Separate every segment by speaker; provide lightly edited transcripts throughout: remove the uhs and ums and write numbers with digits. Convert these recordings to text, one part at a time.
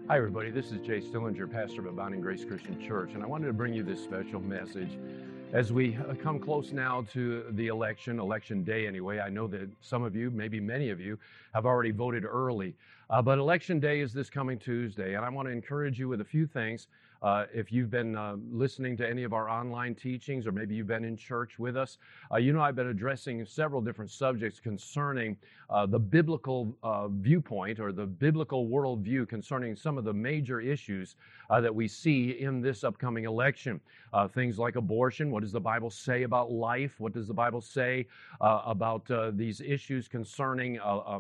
Speaker 1: Hi, everybody. This is Jay Stillinger, pastor of Abounding Grace Christian Church, and I wanted to bring you this special message. As we come close now to the election day anyway, I know that some of you, maybe many of you, have already voted early. But election day is this coming Tuesday, and I want to encourage you with a few things. If you've been listening to any of our online teachings, or maybe you've been in church with us, I've been addressing several different subjects concerning the biblical viewpoint or the biblical worldview concerning some of the major issues that we see in this upcoming election. Things like abortion. What does the Bible say about life? What does the Bible say about these issues concerning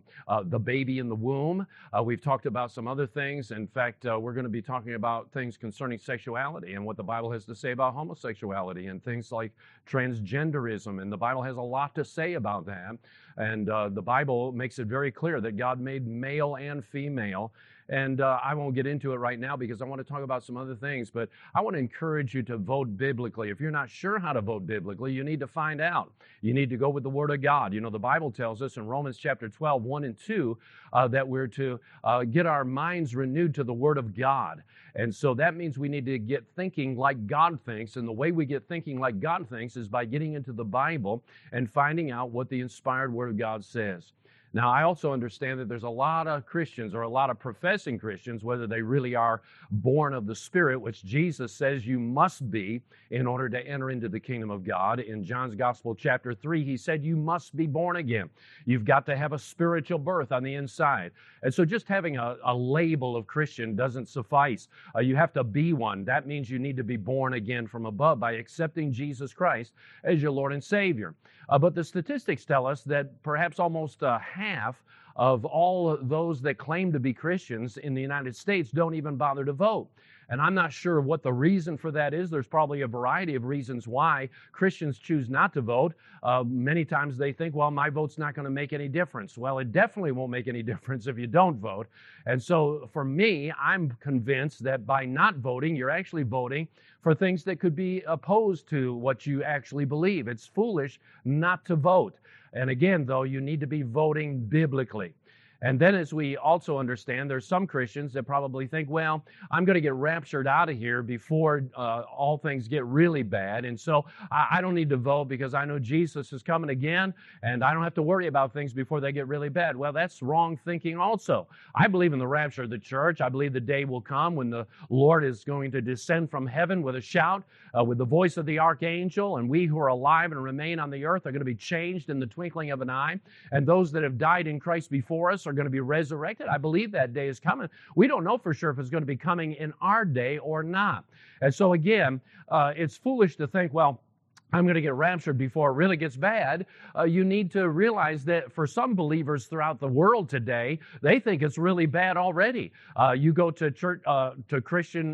Speaker 1: the baby in the womb? We've talked about some other things. In fact, we're going to be talking about things concerning sexuality and what the Bible has to say about homosexuality and things like transgenderism. And the Bible has a lot to say about that. And the Bible makes it very clear that God made male and female. And I won't get into it right now because I want to talk about some other things, but I want to encourage you to vote biblically. If you're not sure how to vote biblically, you need to find out. You need to go with the Word of God. You know, the Bible tells us in Romans chapter 12, 1 and 2, that we're to get our minds renewed to the Word of God. And so that means we need to get thinking like God thinks, and the way we get thinking like God thinks is by getting into the Bible and finding out what the inspired Word of God says. Now, I also understand that there's a lot of Christians or a lot of professing Christians, whether they really are born of the Spirit, which Jesus says you must be in order to enter into the kingdom of God. In John's Gospel, chapter 3, he said you must be born again. You've got to have a spiritual birth on the inside. And so just having a label of Christian doesn't suffice. You have to be one. That means you need to be born again from above by accepting Jesus Christ as your Lord and Savior. But the statistics tell us that perhaps almost half of all those that claim to be Christians in the United States don't even bother to vote. And I'm not sure what the reason for that is. There's probably a variety of reasons why Christians choose not to vote. Many times they think, well, my vote's not going to make any difference. Well, it definitely won't make any difference if you don't vote. And so for me, I'm convinced that by not voting, you're actually voting for things that could be opposed to what you actually believe. It's foolish not to vote. And again, though, you need to be voting biblically. And then as we also understand, there's some Christians that probably think, well, I'm going to get raptured out of here before all things get really bad. And so I don't need to vote because I know Jesus is coming again and I don't have to worry about things before they get really bad. Well, that's wrong thinking also. I believe in the rapture of the church. I believe the day will come when the Lord is going to descend from heaven with a shout, with the voice of the archangel, and we who are alive and remain on the earth are going to be changed in the twinkling of an eye. And those that have died in Christ before us are going to be resurrected. I believe that day is coming. We don't know for sure if it's going to be coming in our day or not. And so again, it's foolish to think, well, I'm going to get raptured before it really gets bad. You need to realize that for some believers throughout the world today, they think it's really bad already. You go to church, to Christian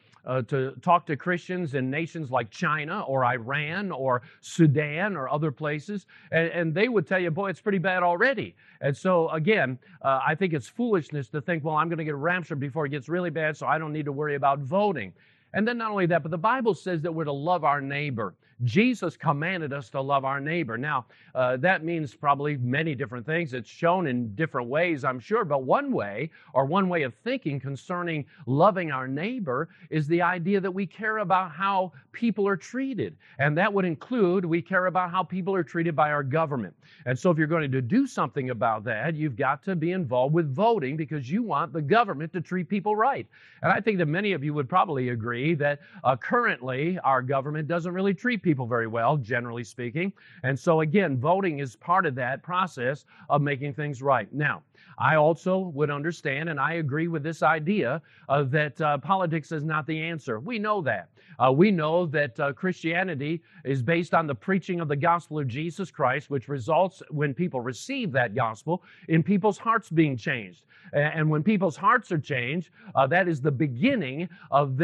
Speaker 1: to talk to Christians in nations like China or Iran or Sudan or other places, and they would tell you, boy, it's pretty bad already. And so, again, I think it's foolishness to think, well, I'm going to get raptured before it gets really bad, so I don't need to worry about voting. And then not only that, but the Bible says that we're to love our neighbor. Jesus commanded us to love our neighbor. Now, that means probably many different things. It's shown in different ways, I'm sure. But one way, or one way of thinking concerning loving our neighbor is the idea that we care about how people are treated. And that would include we care about how people are treated by our government. And so if you're going to do something about that, you've got to be involved with voting because you want the government to treat people right. And I think that many of you would probably agree that currently our government doesn't really treat people very well, generally speaking. And so again, voting is part of that process of making things right. Now, I also would understand, and I agree with this idea that politics is not the answer. We know that. We know that Christianity is based on the preaching of the gospel of Jesus Christ, which results, when people receive that gospel, in people's hearts being changed. And when people's hearts are changed, that is the beginning of them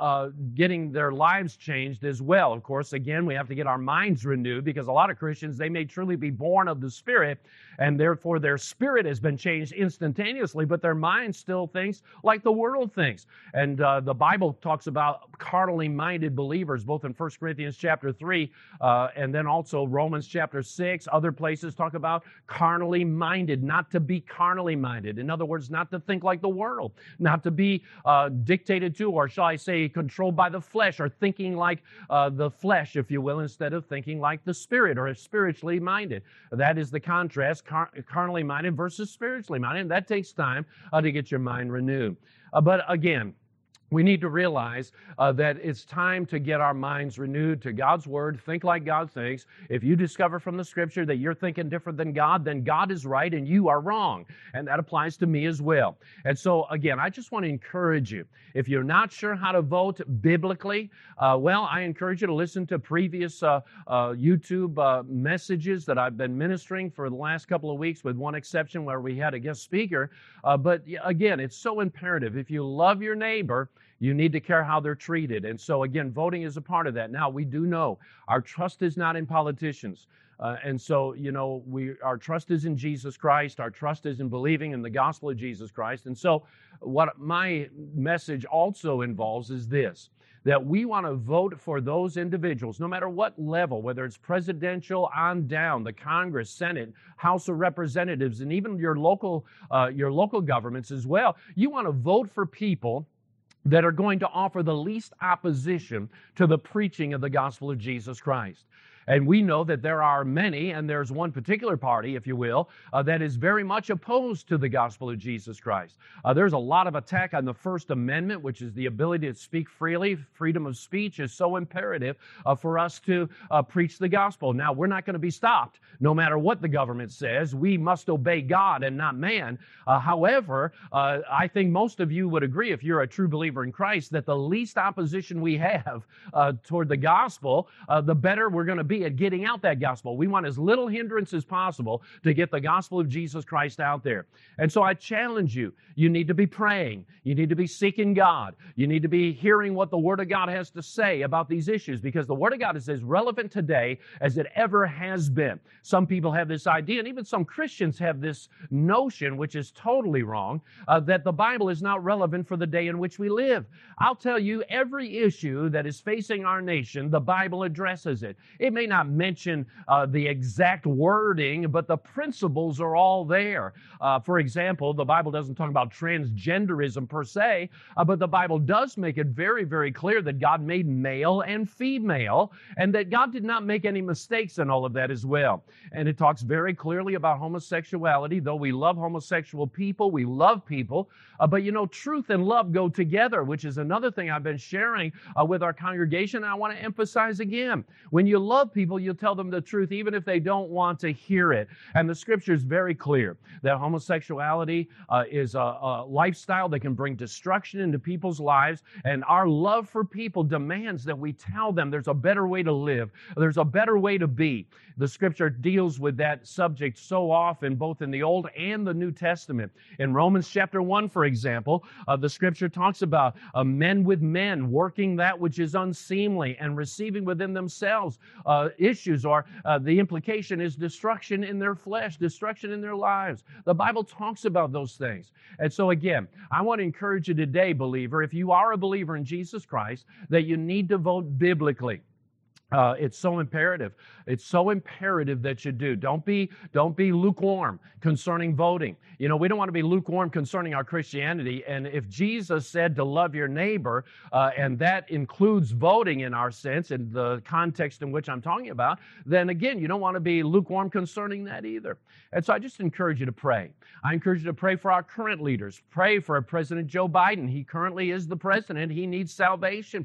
Speaker 1: getting their lives changed as well. Of course, again, we have to get our minds renewed, because a lot of Christians, they may truly be born of the Spirit, and therefore their spirit has been changed instantaneously, but their mind still thinks like the world thinks. And the Bible talks about carnally minded believers, both in 1 Corinthians chapter 3 and then also Romans chapter 6. Other places talk about carnally minded, not to be carnally minded. In other words, not to think like the world, not to be dictated to, or shall I say, controlled by the flesh, or thinking like the flesh, if you will, instead of thinking like the Spirit, or spiritually minded. That is the contrast, carnally minded versus spiritually minded. And that takes time to get your mind renewed. But again, we need to realize that it's time to get our minds renewed to God's Word, think like God thinks. If you discover from the Scripture that you're thinking different than God, then God is right and you are wrong. And that applies to me as well. And so, again, I just want to encourage you. If you're not sure how to vote biblically, I encourage you to listen to previous YouTube messages that I've been ministering for the last couple of weeks, with one exception where we had a guest speaker. But again, it's so imperative. If you love your neighbor, you need to care how they're treated. And so, again, voting is a part of that. Now, we do know our trust is not in politicians. And so, our trust is in Jesus Christ. Our trust is in believing in the gospel of Jesus Christ. And so what my message also involves is this, that we want to vote for those individuals, no matter what level, whether it's presidential on down, the Congress, Senate, House of Representatives, and even your local governments as well. You want to vote for people that are going to offer the least opposition to the preaching of the gospel of Jesus Christ. And we know that there are many, and there's one particular party, if you will, that is very much opposed to the gospel of Jesus Christ. There's a lot of attack on the First Amendment, which is the ability to speak freely. Freedom of speech is so imperative for us to preach the gospel. Now, we're not going to be stopped, no matter what the government says. We must obey God and not man. However, I think most of you would agree, if you're a true believer in Christ, that the least opposition we have toward the gospel, the better we're going to be at getting out that gospel. We want as little hindrance as possible to get the gospel of Jesus Christ out there. And so I challenge you. You need to be praying. You need to be seeking God. You need to be hearing what the Word of God has to say about these issues, because the Word of God is as relevant today as it ever has been. Some people have this idea, and even some Christians have this notion, which is totally wrong, that the Bible is not relevant for the day in which we live. I'll tell you, every issue that is facing our nation, the Bible addresses it. It may not mention the exact wording, but the principles are all there. For example, the Bible doesn't talk about transgenderism per se, but the Bible does make it very, very clear that God made male and female, and that God did not make any mistakes in all of that as well. And it talks very clearly about homosexuality. Though we love homosexual people, we love people, but truth and love go together, which is another thing I've been sharing with our congregation, and I want to emphasize again. When you love people, you'll tell them the truth, even if they don't want to hear it. And the Scripture is very clear that homosexuality is a lifestyle that can bring destruction into people's lives, and our love for people demands that we tell them there's a better way to live, there's a better way to be. The Scripture deals with that subject so often, both in the Old and the New Testament. In Romans chapter 1, for example, the Scripture talks about men with men working that which is unseemly and receiving within themselves issues, or the implication is destruction in their flesh, destruction in their lives. The Bible talks about those things. And so again, I want to encourage you today, believer, if you are a believer in Jesus Christ, that you need to vote biblically. It's so imperative. It's so imperative that you do. Don't be lukewarm concerning voting. We don't want to be lukewarm concerning our Christianity. And if Jesus said to love your neighbor, and that includes voting in our sense, in the context in which I'm talking about, then again, you don't want to be lukewarm concerning that either. And so I just encourage you to pray. I encourage you to pray for our current leaders. Pray for President Joe Biden. He currently is the president. He needs salvation.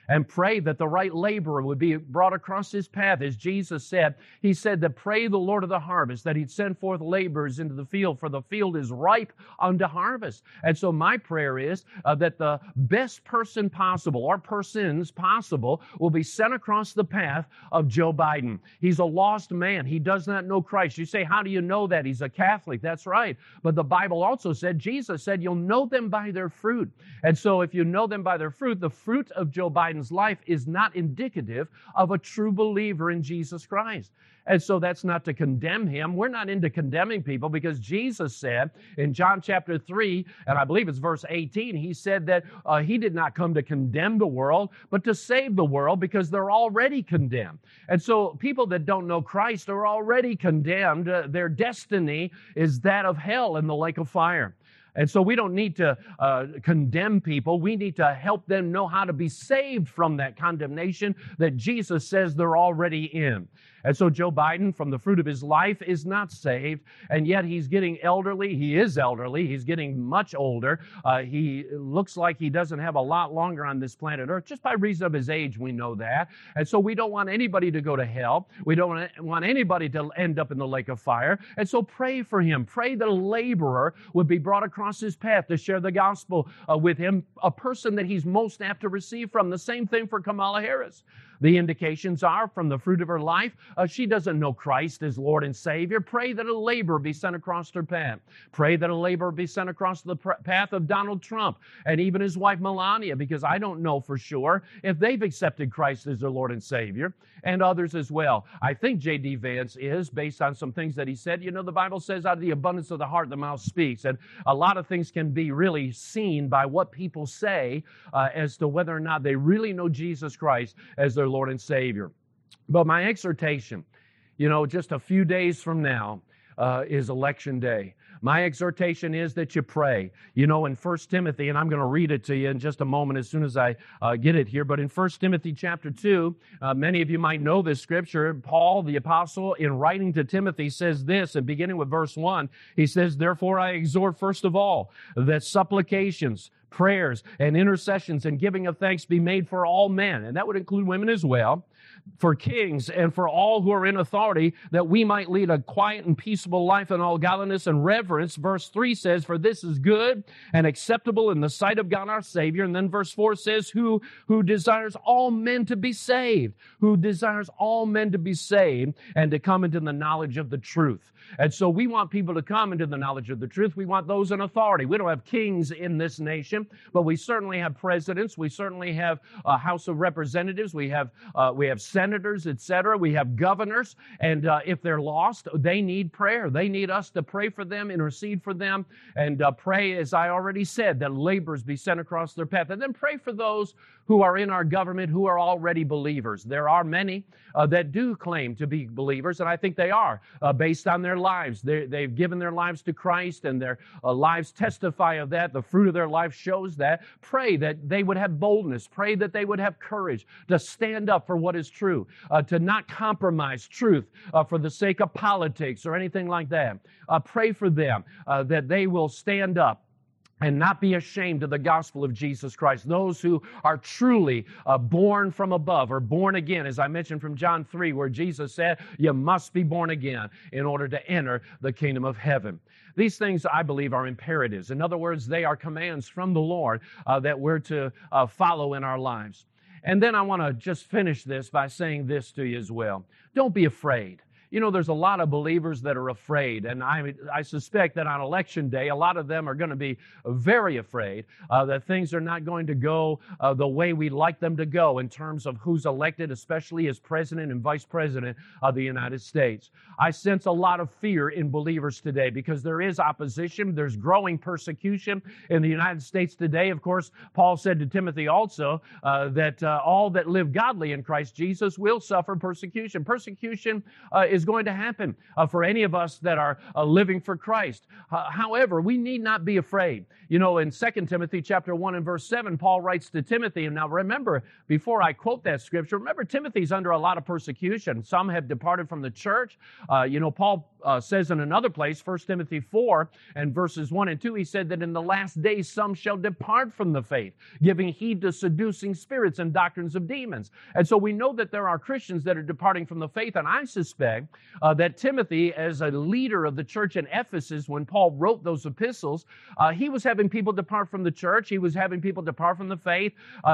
Speaker 1: and pray that the right laborer would be brought across his path. As Jesus said, He said that pray the Lord of the harvest, that He'd send forth laborers into the field, for the field is ripe unto harvest. And so my prayer is that the best person possible, or persons possible, will be sent across the path of Joe Biden. He's a lost man. He does not know Christ. You say, how do you know that? He's a Catholic. That's right. But the Bible also said, Jesus said, you'll know them by their fruit. And so if you know them by their fruit, the fruit of Joe Biden's life is not indicative of a true believer in Jesus Christ. And so that's not to condemn him. We're not into condemning people, because Jesus said in John chapter 3, and I believe it's verse 18, He said that He did not come to condemn the world, but to save the world, because they're already condemned. And so people that don't know Christ are already condemned. Their destiny is that of hell and the lake of fire. And so we don't need to condemn people. We need to help them know how to be saved from that condemnation that Jesus says they're already in. And so Joe Biden, from the fruit of his life, is not saved, and yet he's getting elderly. He is elderly. He's getting much older. He looks like he doesn't have a lot longer on this planet Earth. Just by reason of his age, we know that. And so we don't want anybody to go to hell. We don't want anybody to end up in the lake of fire. And so pray for him. Pray that a laborer would be brought across his path to share the gospel with him, a person that he's most apt to receive from. The same thing for Kamala Harris. The indications are from the fruit of her life. She doesn't know Christ as Lord and Savior. Pray that a laborer be sent across her path. Pray that a laborer be sent across the path of Donald Trump and even his wife Melania, because I don't know for sure if they've accepted Christ as their Lord and Savior, and others as well. I think J.D. Vance is, based on some things that he said. You know, the Bible says out of the abundance of the heart, the mouth speaks. And a lot of things can be really seen by what people say as to whether or not they really know Jesus Christ as their Lord and Savior. But my exhortation, just a few days from now is Election Day. My exhortation is that you pray. In 1 Timothy, and I'm going to read it to you in just a moment as soon as I get it here, but in 1 Timothy chapter 2, many of you might know this scripture. Paul, the apostle, in writing to Timothy, says this, and beginning with verse 1, he says, "Therefore I exhort first of all that supplications, prayers, and intercessions and giving of thanks be made for all men," and that would include women as well, "for kings and for all who are in authority, that we might lead a quiet and peaceable life in all godliness and reverence." Verse 3 says, "For this is good and acceptable in the sight of God our Savior." And then verse 4 says, who desires all men to be saved, who desires all men to be saved and to come into the knowledge of the truth. And so we want people to come into the knowledge of the truth. We want those in authority. We don't have kings in this nation, but we certainly have presidents. We certainly have a House of Representatives. We have senators, etc. We have governors. And if they're lost, they need prayer. They need us to pray for them, intercede for them, and pray, as I already said, that laborers be sent across their path. And then pray for those who are in our government who are already believers. There are many that do claim to be believers, and I think they are, based on their lives. They've given their lives to Christ, and their lives testify of that. The fruit of their life shows that. Pray that they would have boldness. Pray that they would have courage to stand up for what is true, to not compromise truth for the sake of politics or anything like that. Pray for them that they will stand up and not be ashamed of the gospel of Jesus Christ. Those who are truly born from above, or born again, as I mentioned from John 3, where Jesus said, you must be born again in order to enter the kingdom of heaven. These things, I believe, are imperatives. In other words, they are commands from the Lord that we're to follow in our lives. And then I want to just finish this by saying this to you as well. Don't be afraid. There's a lot of believers that are afraid, and I suspect that on Election Day, a lot of them are going to be very afraid that things are not going to go the way we'd like them to go in terms of who's elected, especially as President and Vice President of the United States. I sense a lot of fear in believers today because there is opposition. There's growing persecution in the United States today. Of course, Paul said to Timothy also that all that live godly in Christ Jesus will suffer persecution. Persecution is is going to happen for any of us that are living for Christ. However, we need not be afraid. You know, in 2 Timothy chapter 1 and verse 7, Paul writes to Timothy, and now remember, before I quote that scripture, remember Timothy's under a lot of persecution. Some have departed from the church. Paul says in another place, 1 Timothy 4 and verses 1 and 2, he said that in the last days some shall depart from the faith, giving heed to seducing spirits and doctrines of demons. And so we know that there are Christians that are departing from the faith, and I suspect that Timothy, as a leader of the church in Ephesus, when Paul wrote those epistles, he was having people depart from the church. He was having people depart from the faith.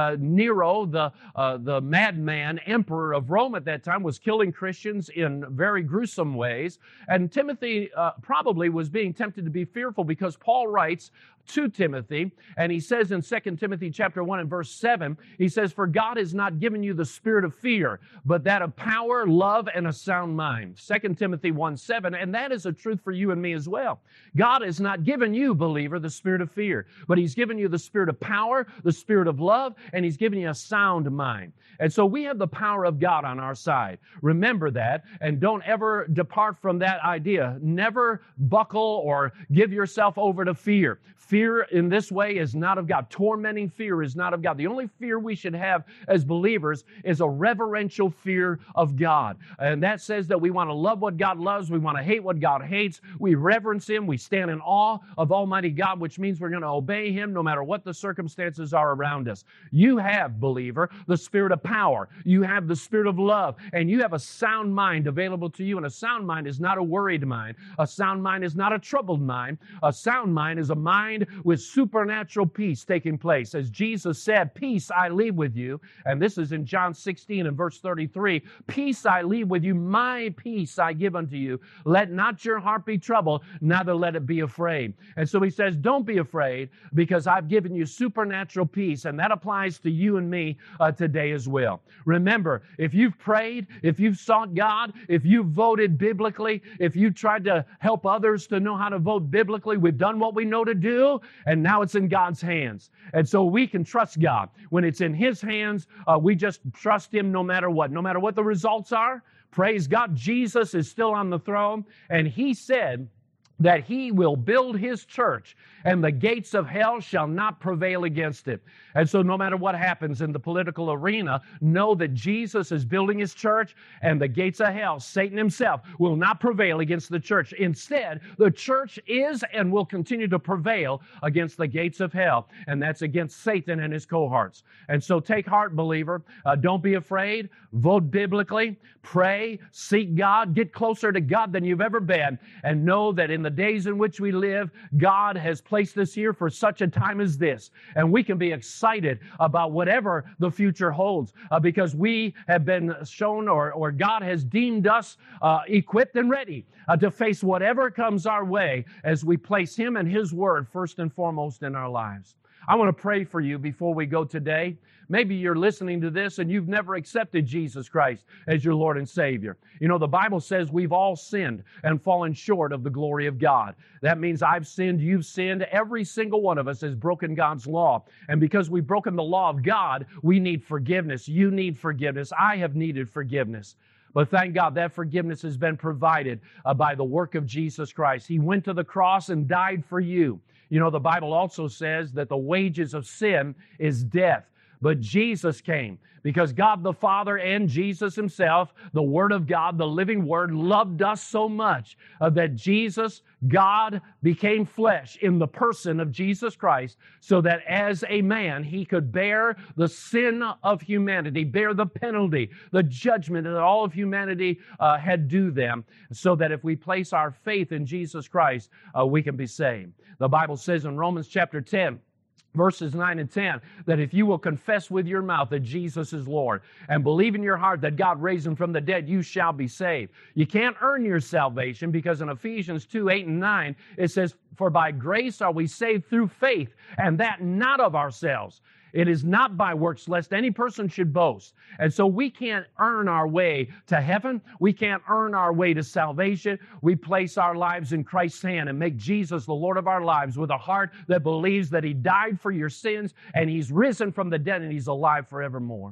Speaker 1: Nero, the madman emperor of Rome at that time, was killing Christians in very gruesome ways. And Timothy probably was being tempted to be fearful, because Paul writes to Timothy, and he says in 2 Timothy chapter 1 and verse 7, he says, "For God has not given you the spirit of fear, but that of power, love, and a sound mind." 2 Timothy 1:7, and that is a truth for you and me as well. God has not given you, believer, the spirit of fear, but He's given you the spirit of power, the spirit of love, and He's given you a sound mind. And so we have the power of God on our side. Remember that, and don't ever depart from that idea. Never buckle or give yourself over to fear. Fear in this way is not of God. Tormenting fear is not of God. The only fear we should have as believers is a reverential fear of God. And that says that we want to love what God loves. We want to hate what God hates. We reverence Him. We stand in awe of Almighty God, which means we're going to obey Him no matter what the circumstances are around us. You have, believer, the spirit of power. You have the spirit of love. And you have a sound mind available to you. And a sound mind is not a worried mind. A sound mind is not a troubled mind. A sound mind is a mind with supernatural peace taking place. As Jesus said, "Peace I leave with you." And this is in John 16 and verse 33. "Peace I leave with you, my peace I give unto you. Let not your heart be troubled, neither let it be afraid." And so He says, don't be afraid, because I've given you supernatural peace. And that applies to you and me today as well. Remember, if you've prayed, if you've sought God, if you've voted biblically, if you tried to help others to know how to vote biblically, we've done what we know to do. And now it's in God's hands. And so we can trust God. When it's in His hands, we just trust Him no matter what. No matter what the results are, praise God, Jesus is still on the throne. And He said that He will build His church, and the gates of hell shall not prevail against it. And so no matter what happens in the political arena, know that Jesus is building His church, and the gates of hell, Satan himself, will not prevail against the church. Instead, the church is and will continue to prevail against the gates of hell, and that's against Satan and his cohorts. And so take heart, believer. Don't be afraid. Vote biblically. Pray. Seek God. Get closer to God than you've ever been, and know that in the days in which we live, God has placed us here for such a time as this. And we can be excited about whatever the future holds, because we have been shown, or God has deemed us equipped and ready to face whatever comes our way as we place Him and His Word first and foremost in our lives. I want to pray for you before we go today. Maybe you're listening to this and you've never accepted Jesus Christ as your Lord and Savior. You know, the Bible says we've all sinned and fallen short of the glory of God. That means I've sinned, you've sinned. Every single one of us has broken God's law. And because we've broken the law of God, we need forgiveness. You need forgiveness. I have needed forgiveness. But thank God that forgiveness has been provided by the work of Jesus Christ. He went to the cross and died for you. You know, the Bible also says that the wages of sin is death. But Jesus came because God the Father and Jesus Himself, the Word of God, the living Word, loved us so much that Jesus, God, became flesh in the person of Jesus Christ, so that as a man, He could bear the sin of humanity, bear the penalty, the judgment that all of humanity had due them, so that if we place our faith in Jesus Christ, we can be saved. The Bible says in Romans chapter 10, verses 9 and 10, that if you will confess with your mouth that Jesus is Lord and believe in your heart that God raised Him from the dead, you shall be saved. You can't earn your salvation, because in Ephesians 2, 8 and 9, it says, "For by grace are we saved through faith, and that not of ourselves. It is not by works, lest any person should boast." And so we can't earn our way to heaven. We can't earn our way to salvation. We place our lives in Christ's hand and make Jesus the Lord of our lives with a heart that believes that He died for your sins and He's risen from the dead and He's alive forevermore.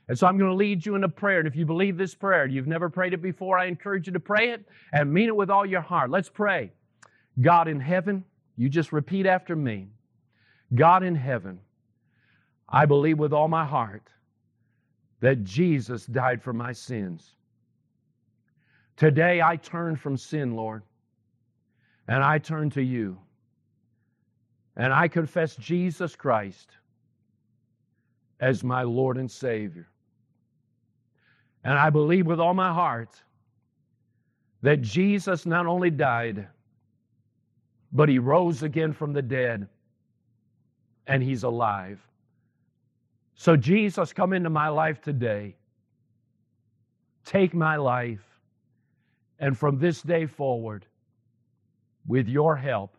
Speaker 1: And so I'm going to lead you in a prayer. And if you believe this prayer, you've never prayed it before, I encourage you to pray it and mean it with all your heart. Let's pray. God in heaven, you just repeat after me. God in heaven, I believe with all my heart that Jesus died for my sins. Today I turn from sin, Lord, and I turn to you. And I confess Jesus Christ as my Lord and Savior. And I believe with all my heart that Jesus not only died, but He rose again from the dead, and He's alive. So Jesus, come into my life today. Take my life, and from this day forward, with your help,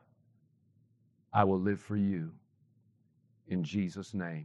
Speaker 1: I will live for you. In Jesus' name.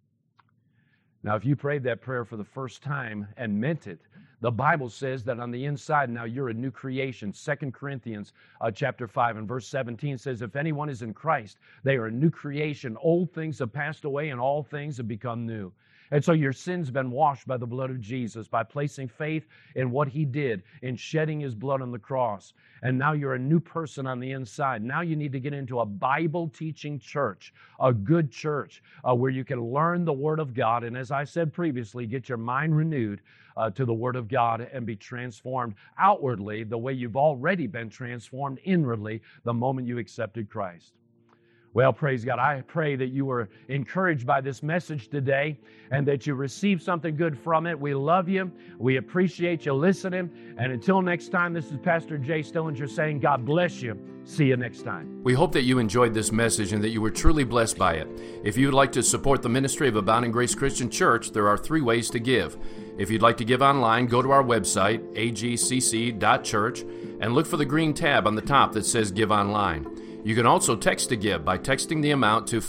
Speaker 1: Now, if you prayed that prayer for the first time and meant it, the Bible says that on the inside now you're a new creation. 2 Corinthians chapter 5 and verse 17 says, if anyone is in Christ, they are a new creation. Old things have passed away and all things have become new. And so your sins have been washed by the blood of Jesus, by placing faith in what He did, in shedding His blood on the cross. And now you're a new person on the inside. Now you need to get into a Bible-teaching church, a good church, where you can learn the Word of God. And as I said previously, get your mind renewed to the Word of God and be transformed outwardly the way you've already been transformed inwardly the moment you accepted Christ. Well, praise God. I pray that you were encouraged by this message today and that you received something good from it. We love you. We appreciate you listening. And until next time, this is Pastor Jay Stillinger saying, God bless you. See you next time.
Speaker 2: We hope that you enjoyed this message and that you were truly blessed by it. If you would like to support the ministry of Abounding Grace Christian Church, there are 3 ways to give. If you'd like to give online, go to our website, agcc.church, and look for the green tab on the top that says Give Online. You can also text to give by texting the amount to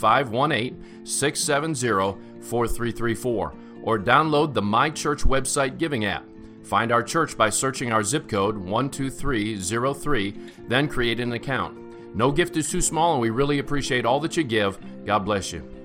Speaker 2: 518-670-4334 or download the My Church website giving app. Find our church by searching our zip code 12303, then create an account. No gift is too small, and we really appreciate all that you give. God bless you.